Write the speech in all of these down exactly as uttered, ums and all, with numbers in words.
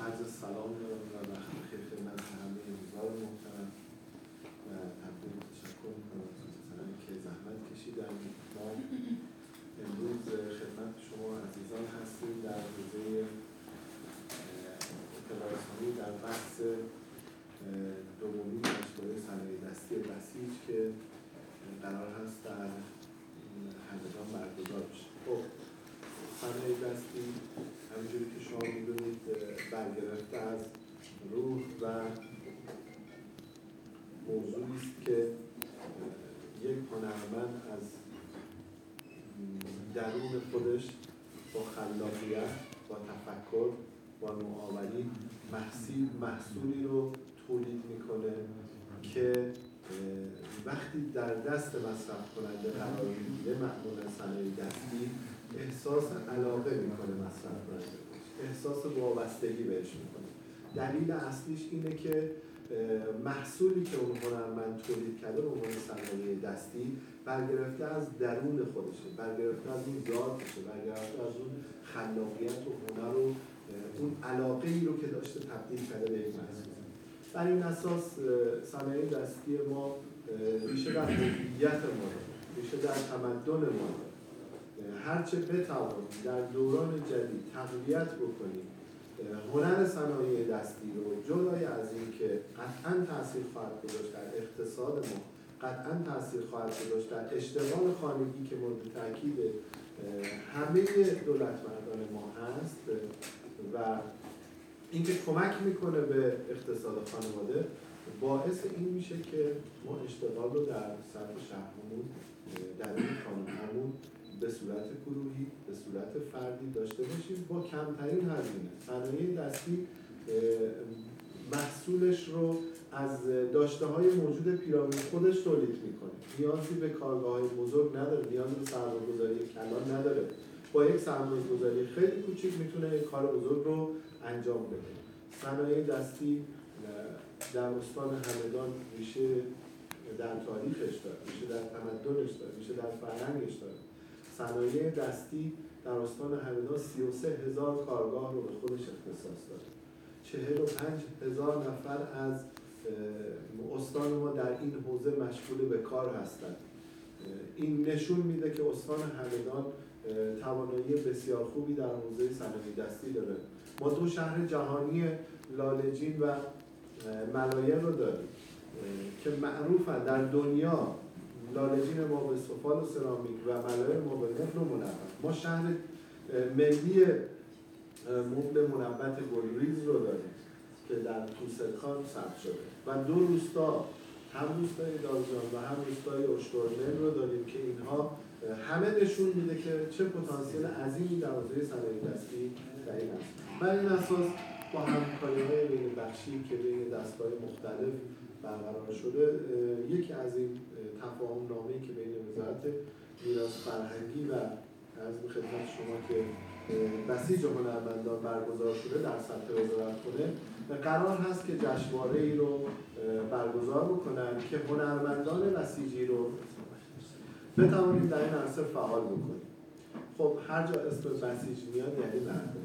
عرض سلام دارم و وقت بخیر خدمت همه حضار محترم و تقدیم تشکر میکنم خصوصا که زحمت کشیدن. ما امروز خدمت شما عزیزان هستیم در حوزه اطلاع رسانی در بحث دومی مشاوره صنایع دستی بسیج که قرار هست در همدان برگزار بشه. خب صنایع دستی همونجوری که شما می‌دونید برگرفته از روح و موضوعی است که یک هنرمند از درون خودش با خلاقیت، با تفکر، با نوآوری محصول محصولی رو تولید میکنه که وقتی در دست مصرف کننده قرار میگیره، معمولا صنایع دستی احساس علاقه میکنه مصرف کننده، احساس وابستگی بهش میکنه. دلیل اصلیش اینه که محصولی که اون هنرمند تولید کرده به عنوان صنایع دستی برگرفته از درون خودشه، برگرفته از اون ذاتشه، برگرفته از اون خلاقیت و هنر و اون علاقه ای رو که داشته تبدیل کرده به یک محصول. بر این اساس صنایع دستی ما ریشه در هویت ما، ریشه در تمدن ما. هرچه بتوانیم در دوران جدید تقویت بکنیم هنر صنایع دستی رو، جدای از این که قطعاً تأثیر خواهد گذاشت در اقتصاد ما، قطعاً تأثیر خواهد گذاشت در اشتغال خانگی که مورد تاکید همه دولتمردان ما هست و اینکه کمک میکنه به اقتصاد خانواده، باعث این میشه که ما اشتغال رو در سطح شهرمون، در این خانه‌هامون به صورت گروهی، به صورت فردی داشته باشیم با کمترین هزینه. صنایع دستی محصولش رو از داشته‌های موجود پیرامون خودش تولید میکنه. نیازی به کارگاه‌های بزرگ نداره، نیازی به سرمایه‌گذاری کلان نداره. با یک سرمایه‌گذاری خیلی کوچیک میتونه یک کار بزرگ رو انجام بده. صنایع دستی در استان همدان ریشه در تاریخش داره، ریشه در تمدنش داره، ریشه در فرهنگش داره. صنایع دستی در استان همدان سی و سه هزار کارگاه رو به خودش اختصاص داره. چهل و پنج هزار نفر از استان ما در این حوزه مشغول به کار هستند. این نشون میده که استان همدان توانایی بسیار خوبی در حوزه صنایع دستی داره. ما دو شهر جهانی لاله‌جین و ملاین رو داریم که معروفن در دنیا. لاله‌جین ما به سفال و سرامیک و ملاین ما به مبل و منبت. ما شهر ملی مبل منبت گلریز رو داریم که در توسرخان ثبت شده و دو روستا، هم روستای دالجان و هم روستای اشترمن رو داریم که اینها همه نشون میده که چه پتانسیل عظیمی در حوزه صنایع دستی در این هست. بر این اساس با همکاری‌های بین بخشی که بین دستگاه مختلف برقرار شده، یکی از این تفاهم نامه‌ای که بین وزارت میراث فرهنگی و عرض به خدمت شما که بسیج هنرمندان برگزار شده در سطح وزارتخانه، قرار هست که جشنواره‌ای رو برگزار بکنن که هنرمندان بسیجی رو بتوانیم در این عرصه فعال بکنیم. خب هر جا اسم بسیج میاد یعنی مردم،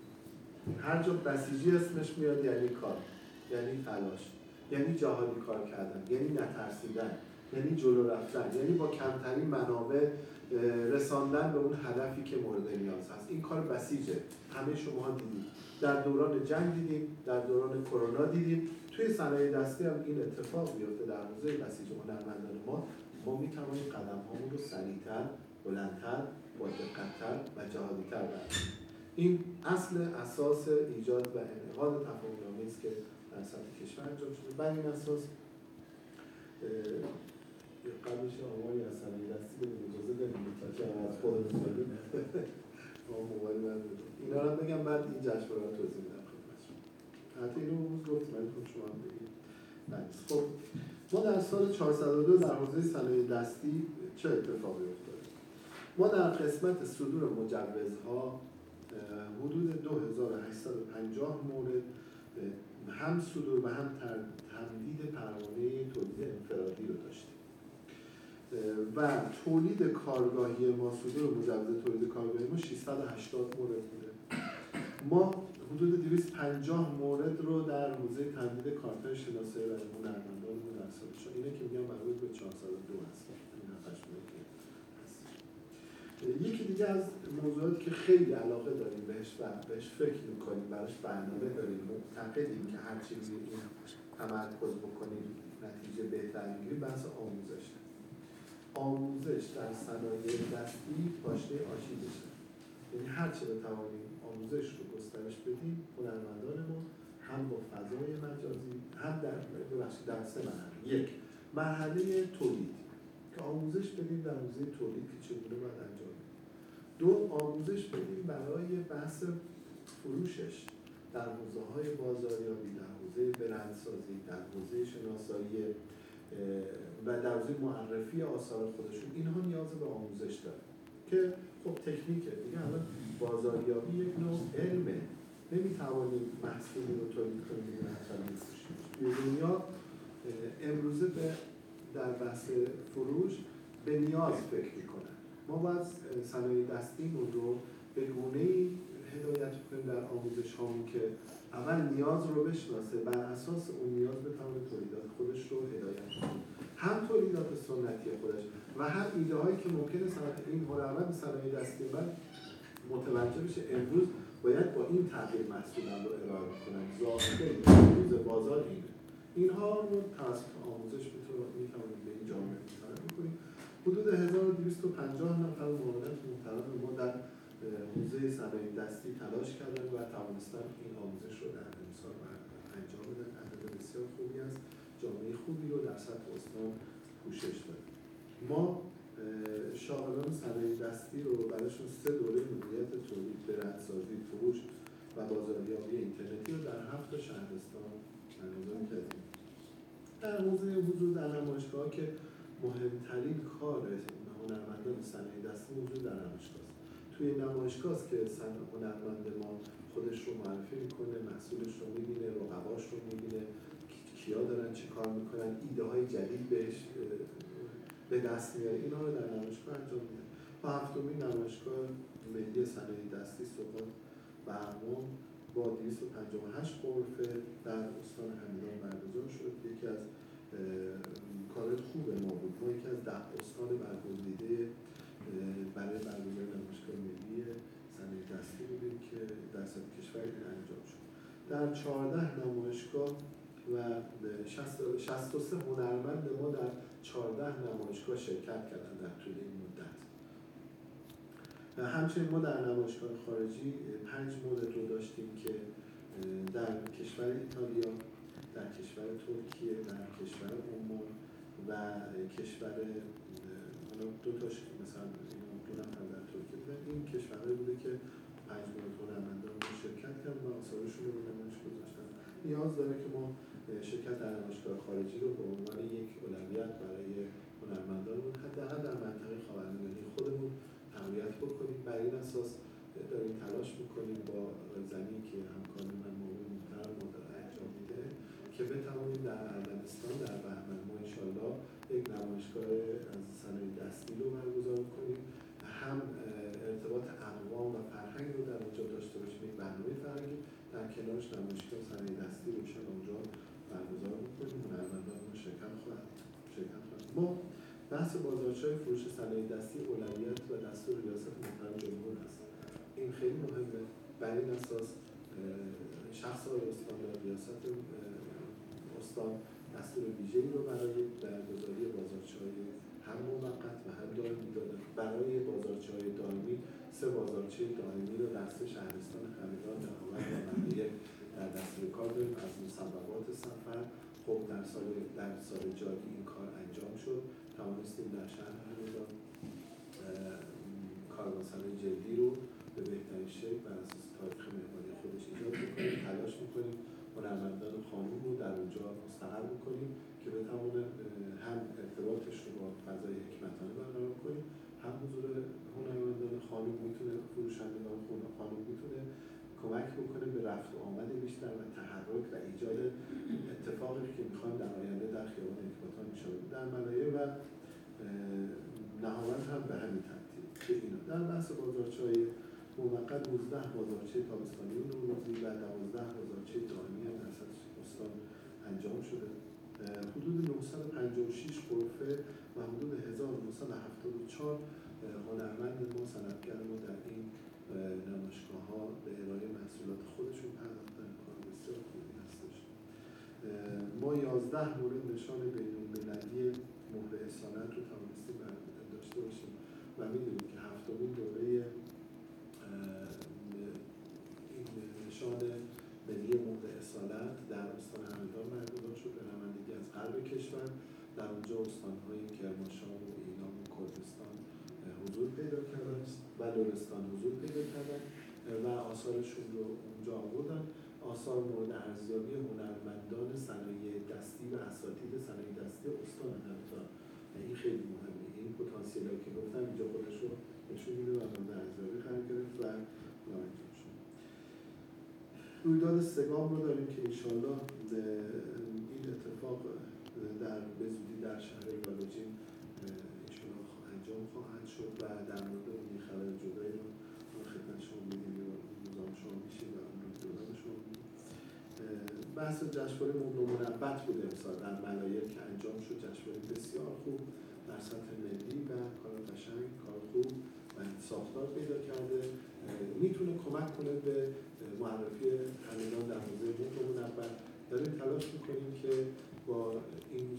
هر جا بسیجی اسمش میاد یعنی کار، یعنی تلاش، یعنی جهادی کار کردن، یعنی نترسیدن، یعنی جلو رفتن، یعنی با کمترین منابع رساندن به اون هدفی که مورد نیاز هست. این کار بسیجه. همه شما دیدید، در دوران جنگ دیدیم، در دوران کرونا دیدیم. توی صنایع دستی هم این اتفاق بیفته. در حوزه بسیج هنرمندان ما ما میتوانیم قدم‌هامون رو سریع‌تر، بلندتر، با دقت‌تر و جهادی‌تر برداریم. این اصل اساس ایجاد و انعقاد تفاهم‌نامه‌ای است که در سطح کشور انجام شده. بر این اساس قبلش آماری از صنایع دستی بدیم اجازه بدیم تا که از خودمون بدیم ما موبایل نداریم. اینا رو بگم بعد این جشنواره رو توضیح میدم خدمتتون. حتی اینو روز گفتم ولی خب شما هم بگید. خب ما در سال چهارصد و دو در حوزه صنایع دستی چه اتفاقی افتاد؟ ما در قسمت صدور مجوزها حدود دو هزار و هشتصد و پنجاه مورد هم صدور و هم تمدید پروانه تولید انفرادی رو داشتیم و تولید کارگاهی ما، صدور مجوز تولید کارگاهی ما ششصد و هشتاد مورد بوده. ما حدود دویست و پنجاه مورد رو در حوزه تمدید کارت‌های شناسایی برای هنرمندانمون در سال چون اینه که میگم مربوط به چهار سال دو هست. این هفتش مورد که هست. یکی دیگه از موضوعاتی که خیلی علاقه داریم بهش و بهش فکر می‌کنیم، براش برنامه داریم، معتقدیم که هر چیزی این تمرکز بکنیم نتیجه بهتری می‌گیریم، بحث آموزشه. آموزش در صنایع دستی پاشنه آشیلشه. یعنی هر چه بتوانیم آموزش رو گسترش بدیم، هنرمندان ما هم با فضای مجازی هم در ببخشید در سه مرحله. یک، مرحله تولید که آموزش بدیم در حوزه تولید که چگونه باید انجام بدیم. دو، آموزش بدیم برای بحث فروشش در حوزه‌های بازاریابی، در حوزه برندسازی، در حوزه شناسایی و در حوزه معرفی آثار خودشون. اینها نیاز به آموزش داره که خب تکنیکه دیگه. الان بازاریابی یک نوع علمه، نمیتوانیم محصولی رو تولید کنیم و حتی بفروشیم. توی دنیا امروزه به در بحث فروش به نیاز فکر میکنن. ما باید صنایع دستیمون رو به گونه‌ای هدایت کنیم در آموزش هامون که اول نیاز رو بشناسه، بر اساس اون نیاز بتونه تولیدات خودش رو هدایت کنه، هم تولیدات سنتی خودش و هم ایده هایی که ممکنه صنعت این هنرمند صنایع دستی من متوجه بشه امروز باید با این تغییر محصولم رو ارائه کنم، ظاهره امروز بازار اینه. اینها رو توسط آموزش میتونیم به این جامعه منتقل بکنیم. حدود هزار و دویست و پنجاه نفر معاونت محترم ما در حوزه صنایع دستی تلاش کردن و توانستن این آموزش رو در امسال انجام بدن. عدد بسیار خوبی است، جامعه خوبی رو در سطح استان پوشش داد. ما شاغلان صنایع دستی رو برایشون سه دوره مدیریت تولید، برندسازی، فروش و بازاریابی اینترنتی رو در هفت شهرستان برگزار کردیم. در حوزه حضور در نمایشگاه که مهمترین کار هنرمندان صنایع دستی حضور در نمایشگاه است. توی نمایشگاه است که هنرمند ما خودش رو معرفی میکنه، محصولش رو میبینه، رقباش رو میبینه، کیا دارن چی کار میکنن، ایده های جدید بهش به دست میاره. اینا رو در نمایشگاه انجام میده. با هفتمین نمایشگاه ملی صنایع دستی سوقات بهرام با دویست و پنجاه و هشت غرفه در استان همدان برگزار شد. یکی از کارهای خوب ما بود. ما یکی از ده استان برگزیده برای برگزاری نمایشگاه ملی صنایع دستی بودیم که در سطح کشور انجام شد. در چهارده نمایشگاه و شصت و سه هنرمند ما در چهارده نمایشگاه شرکت کردن در طول این مدت. همچنین ما در نمایشگاه خارجی پنج مورد رو داشتیم که در کشور ایتالیا، در کشور ترکیه، در کشور عمان و کشور دو تاش مثلا دو نفر در ترکیه بودن. این کشورهایی بوده که پنج مورد هنرمندان ما شرکت کردن و آثارشون رو به نمایش گذاشتن. نیاز داره که ما شرکت در نمایشگاه خارجی رو به عنوان یک اولویت برای هنرمندانمون حداقل در منطقه خاورمیانه خودمون تقویت بکنیم. بر این اساس داریم تلاش میکنیم با زمینی که همکاری من موضوع محترم مدار انجام میده که بتوانیم در عربستان در بهمن ماه انشاءالله یک نمایشگاه از صنایع دستی رو برگزار کنیم، هم ارتباط اقوام و فرهنگ رو در اونجا داشته باشیم، یک برنامه فرهنگی در کنارش نمایشگاه صنایع دستی رو بشه اونجا برگزار بکنیم. هنرمندان ما شرکت خواهند شرکت خواهند. ما بحث بازارچای فروش صنایع دستی اولویت و دستور ریاست محترم جمهور هست. این خیلی مهمه. بر این اساس شخص آقای استاندار ریاست استان دستور ویژه‌ای رو برای برگزاری بازارچه‌های هم موقت و هم دائمی داده. برای بازارچه‌های دائمی سه بازارچه دائمی رو در سه شهرستان همدان، دهاوند و منویه در دستور کار داریم. از مسببات سفر خب در سال در سال جاری این کار انجام شد. توانستیم در شهر همدان کاروانسرای جدی رو به بهترین شکل بر اساس تاریخ معماری خودش ایجاد بکنیم. تلاش می‌کنیم هنرمندان خانم رو در اونجا مستقر بکنیم که بتونه هم ارتباطش رو با فضای حکمتانه برقرار کنیم، هم حضور هنرمندان خانم میتونه فروشندگان خانم میتونه کمک بکنه به رفت و آمد بیشتر و تحرک و ایجاد اتفاقی که میخوایم در آینده در خیابان حکمتان میشه در ملایه و نهایت هم به همین ترتیب که اینا در بحث بازارچه‌های موقت نوزده بازارچه تابستانی نوروزی و دوازده بازارچه دائمی هم در سطح استان انجام شده. حدود نهصد و پنجاه و شش غرفه و حدود هزار و نهصد و هفتاد و چهار هنرمند ما، صنعتگر ما در این نمایشگاه‌ها به ارائه محصولات خودشون پرداختن. کار بسیار خوبی هستش. ما یازده مورد نشان بین‌المللی مهر اصالت رو توانستیم داشته باشیم و می‌دونیم که هفتمین دوره این نشان ملی مهر اصالت در استان همدان برگزار شد به نمایندگی از غرب کشور. در اونجا استان‌های کرمانشاه و ایلام و کردستان حضور پیدا کردن و لرستان حضور پیدا کردن و آثارشون رو اونجا آوردن. آثار مورد ارزیابی هنرمندان صنایع دستی و اساتید صنایع دستی استان همدان. این خیلی مهمه. این پتانسیلی که گفتم اینجا خودش رو نشون میده و مورد ارزیابی قرار گرفت و نامزد شد. رویداد سگام رو داریم که انشالله این اتفاق در بزودی در شهر لاروجین انشالله انجام خواهد شد و در مورد اون خبر جدایی رو خدمت شما میدیم و مزاحم شما میشیم و اون رو دادن شما میدیم. بحث جشنواره مبل و منبت بود امسال در ملایر که انجام شد. جشنواره بسیار خوب در سطح ملی و کار قشنگ، کار خوب و ساختار پیدا کرده. میتونه کمک کنه به معرفی همگان در حوزه مبل و منبت. داریم تلاش میکنیم که با این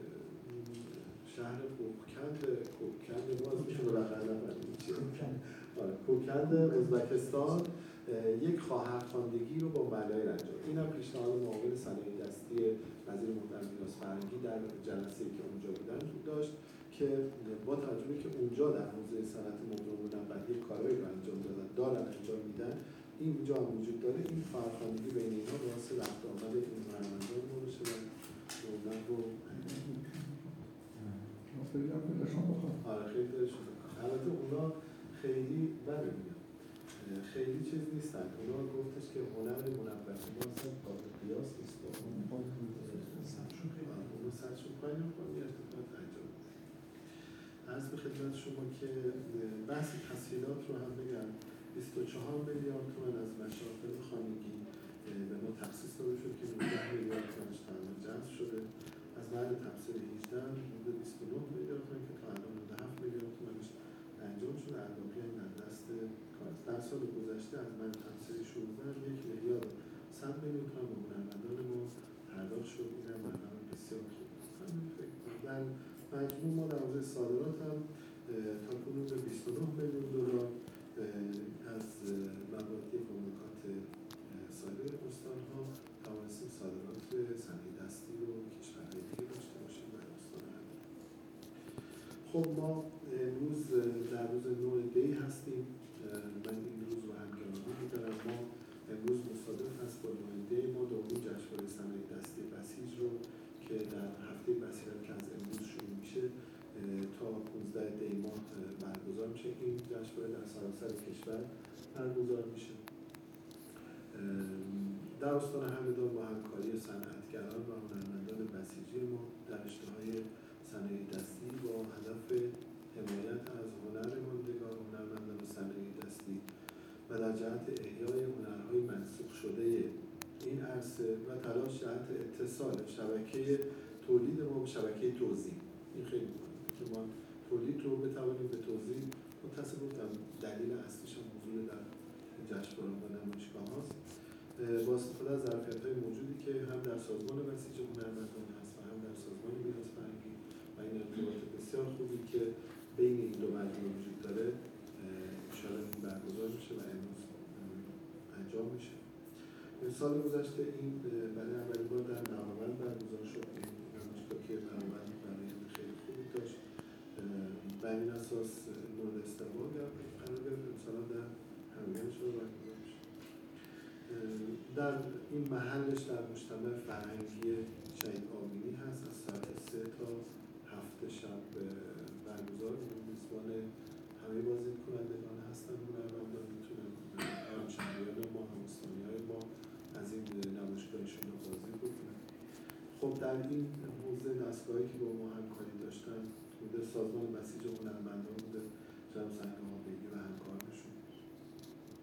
شهر کوکند کوکند باز میشه بالاخره نفهمیم چیه کوکند ازبکستان یک خواهرخواندگی رو با ملایر انجام. این هم پیشنهاد معاون صنایع دستی وزیر محترم میراث فرهنگی در جلسه‌ای که اونجا بودن داشت که با توجه که اونجا در حوزه صنعت مبل و منبت یک کارایی رو انجام دادن دارن انجام میدن، اینجا هم وجود داره. این خواهرخواندگی بین اینها باعث رفت آمد این هنرمندان ما بشه و دولت رو آره خیلی دلشون البته اونا خیلی بده میگم خیلی چیز نیستن. اونا گفتش که هنر منبت ما اصلا قابل قیاس نیست. اونو سرشون پایین رو کنی ارتفاعات انجام بده. عرض به خدمت شما که بحث تسهیلات رو هم بگم. بیست و چهار میلیارد تومان از مشاغل خانگی به ما تخصیص داده شد که نوزده میلیارد تومانش تا الان جذب شده. از بعد تفسیر هجده حدود بیست و نه میلیارد تومان که تا الان نود و هفت میلیارد تومانش انجام شده. الباقی هم در دست کار است. در سال گذشته از من تفسیر شانزده یک میلیارد صد میلیون تومان به هنرمندان ما پرداخت شد. این هم برنامه بسیار خوب است. در مجموع ما در حوزه صادرات هم تا کنون به بیست و نه میلیون دلار از مواد کمونیکات سایر استان‌ها توانستیم صادرات صنایع دستی رو کشورهای دیگه داشته باشیم در استان همدان. خب ما امروز در روز نه دی هستیم. من این روز رو همگرانی می‌دارم. ما امروز مصادف هست با نه دی ما دومین جشنواره صنایع دستی بسیج رو که در هفته بصیرت که از امروز شروع میشه تا پانزده دی ماه برگزار میشه. این جشنواره در سراسر کشور برگزار میشه. در استان همدان با همکاری صنعتگران و هنرمندان بسیجی ما در رشته‌های صنایع دستی با هدف حمایت از هنر ماندگار هنرمندان صنایع دستی و در جهت احیای هنرهای منسوخ شده این عرصه و تلاش جهت اتصال شبکه تولید ما به شبکه توزیع. این خیلی مهمه که ما تولید رو بتوانیم به توزیع متصل بودم. دلیل اصلیش هم حضور در جشنواره و نمایشگاه هاست با استفاده از ظرفیت‌های موجودی که هم در سازمان بسیج هنرمندان هست و هم در سازمان میراث فرهنگی و این ارتباط بسیار خوبی که بین این دو مجموعه وجود داره انشاءالله این برگزار میشه و امروز انجام میشه. سال گذشته این برای اولین بار در نهاوند برگزار شد. این نمایشگاه که نهاوند برای خیلی خوبی داشت. بر این اساس مورد استقبال قرار گرفت. امسال در همگان شده برگزار میشه. در این محلش در مجتمع فرهنگی شهید آمینی هست. از ساعت سه تا هفت شب برگزار میشه. میزبان همه بازدید کنندگان هستن. هنرمندان میتونن همشهریان ما، همستانی‌های ما از این نمایشگاهشون رو بازدید بکنن. خب در این حوزه دستگاهی که با ما همکاری داشتن بوده سازمان بسیج هنرمندان بوده، جناب سنگ آبیگی و همکارانشون.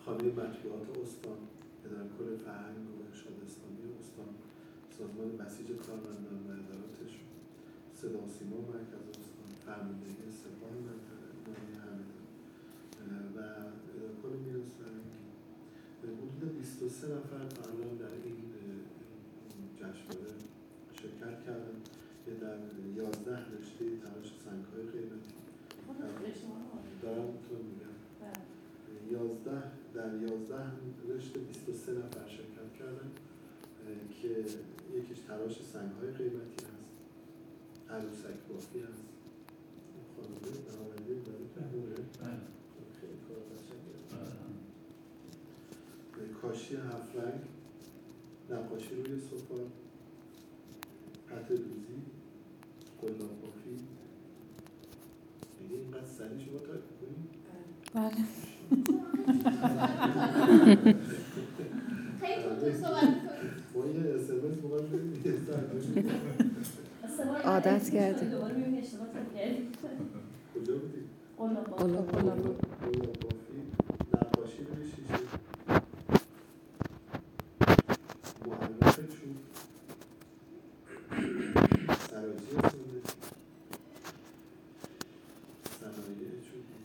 خانه مطبوعات استان، اداره کل فرهنگ و ارشاد اسلامی استان، سازمان بسیج کارمندان و اداراتش، صدا و سیما مرکز استان، فرماندهی سپاه منطقه ناحیه همدان و اداره کل میراث فرهنگی. حدود بیست و سه نفر تا الان در این جشنواره شرکت کردن که در یازده رشته تراش سنگ‌های قیمتی دارم تو میگم یازده در یازده رشته بیست و سه نفر شرکت کردن که یکیش تراش سنگ‌های قیمتی هست، عروسک بافی هست، خانومه نماینده داره که موره خیلی کار قشنگه، کاشی هفت رنگ، نقاشی روی صفحه، خط دوزی، قلاب بافی. دیگه اینقدر سریع شما تایپ کنید؟ بله. خیلی تو صحبت کنید. ما یه اس ام اس موقع بدیم یه ساعت عادت کردیم. دوباره میبینی اشتباه کردیم. کجا بودیم؟ قلاب بافی. قلاب قلاب بافی، نقاشی روی شیشه، معرف چوب، سراجی سنتی، صنایع چوبی،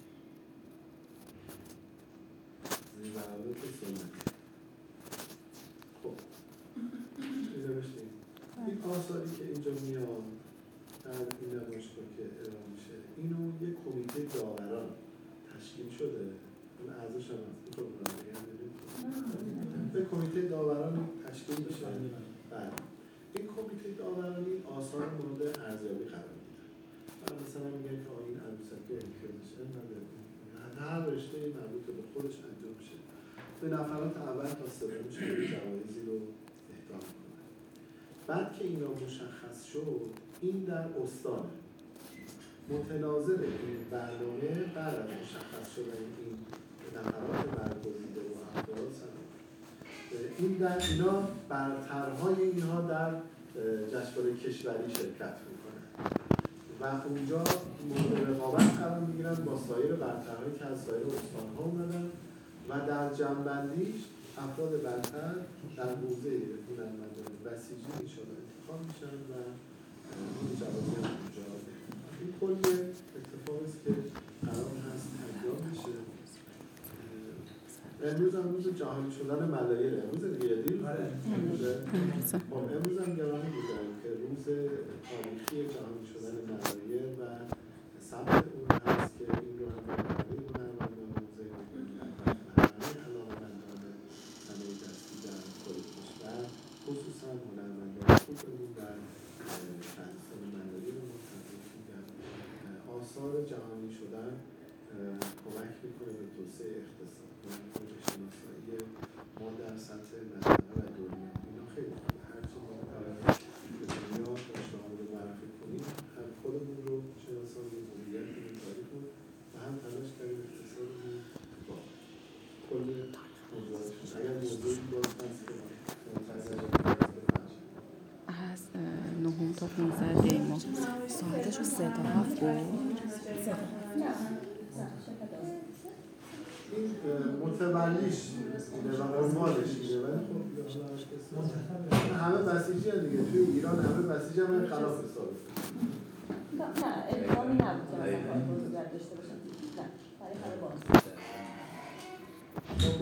زیورالات سنتی. خب این نوشتیم این آثاری که اینجا میاد در این نمایشگاه که ارائه میشه، اینو یک کمیته داوران تشکیل شده، اون اعضاش هم هست میخواد برای بگم ببینید به کمیته داوران تشکیل میشه. بله این کمیته داورانی آثار مورد ارزیابی قرار میدن و مثلا میگن که این عروسک امتیازش نداره، هر رشته مربوط به خودش انجام میشه، به نفرات اول تا سوم جوایزی رو اهدا میکنن. بعد که اینا مشخص شد، این در استانه متناظر این برنامه بعد از مشخص شدن این نفرات برگزیده و افراد این در اینا برترهای اینها در جشنواره کشوری شرکت میکنن و اونجا مورد رقابت قرار میگیرن با سایر برترهایی که از سایر استانها اومدن و در جمع‌بندیش افراد برتر در حوزه هنرمندان بسیجی انشاءالله انتخاب میشن و این جوازی هم اونجا این کل اتفاقی است که قرار هست انجام بشه. امروز هم روز جهانی شدن ملایر، امروز دیگه دیر خب امروز هم گرامی بودن که روز تاریخی جهانی شدن ملایر و ثبت اون هست که این رو هم برای هنرمندان حوزه همه علاقه‌مندان صنایع دستی در کل کشور خصوصا هنرمندان خودمون در شهرستان ملایر ما تبریک میگم. آثار جهانی شدن کمک میکنه به توسعه اقتصاد و شناسایی ما در سطح منطقه و دنیا. اینا خیلی خوبه، هرچی ما به دنیا داشته‌ها رو معرفی کنیم هم خودمون رو شناسایی هویتمون تاریخمون و هم تلاش کردیم اقتصادمون با کل موضوعات. اگر موضوعی باز هست که از نهم تا پانزده دی ما ساعتش رو سه تا هفت بود. این متولیش اینه و عنوانش اینه ولی خب همه بسیجی هم دیگه، توی ایران همه بسیجی هم خلاف حسابه. نه الزامی نبود که مثلا کار توضیح داشته باشن. نه برای همه باز